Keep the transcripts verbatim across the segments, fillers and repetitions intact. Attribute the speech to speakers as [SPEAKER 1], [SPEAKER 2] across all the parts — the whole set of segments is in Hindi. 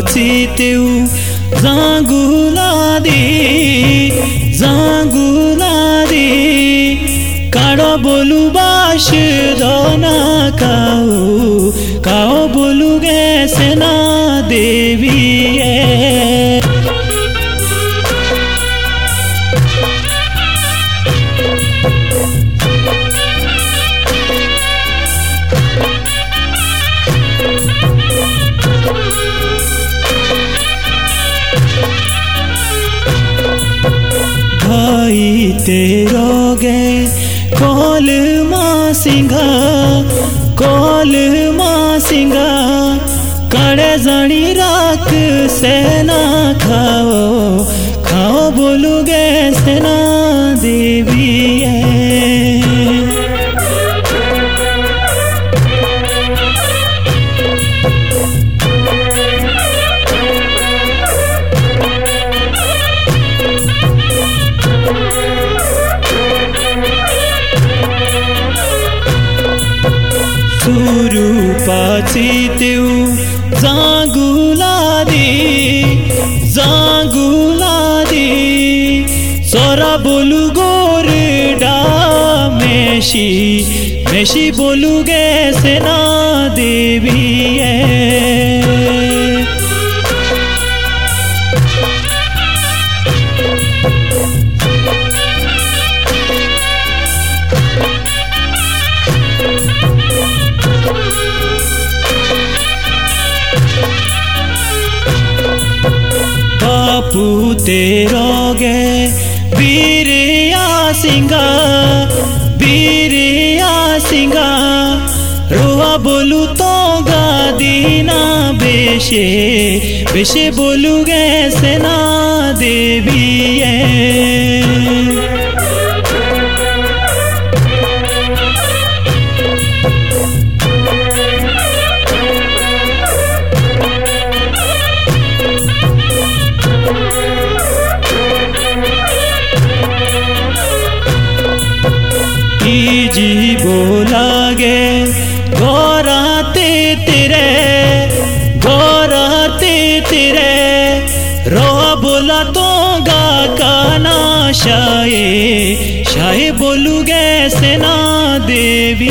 [SPEAKER 1] पाचितेऊ जांगुलादी जांगुलादी काड़ो बोलू बाश दोना काओ काओ बोलू गे सेना देवी भाई तेरो गे कोल माँ सिंघा कोल माँ सिंघा कड़े जनी राख सेना खाओ खाओ बोलू गे सेना देवी सुरू पाचितेऊ जांगुलादी जांगुलादी सोरा बोलू गोर मेशी मेशी बोलू गे सेना देवी बापू तेरो गे वीरिया सिंगा वीरिया सिंगा रोआ बोलू तो गा दीना बेशे बेशे बोलू गे सेना देवी जी बोला गे गोराते तेरे गोराते तेरे रो बोला तो गा काना शाये शाये बोलू गे सेना देवी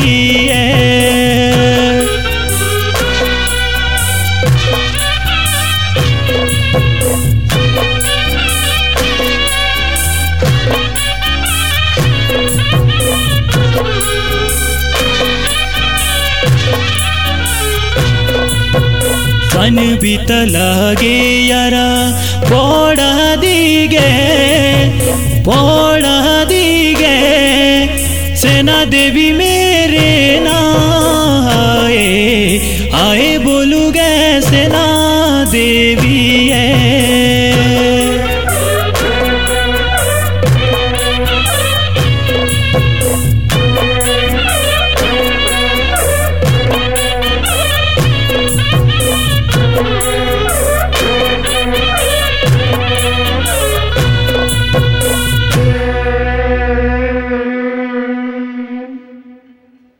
[SPEAKER 1] सन बीत लागे यारा पौड़ा दीगे पौड़ा दीगे सेना देवी मेरे नाम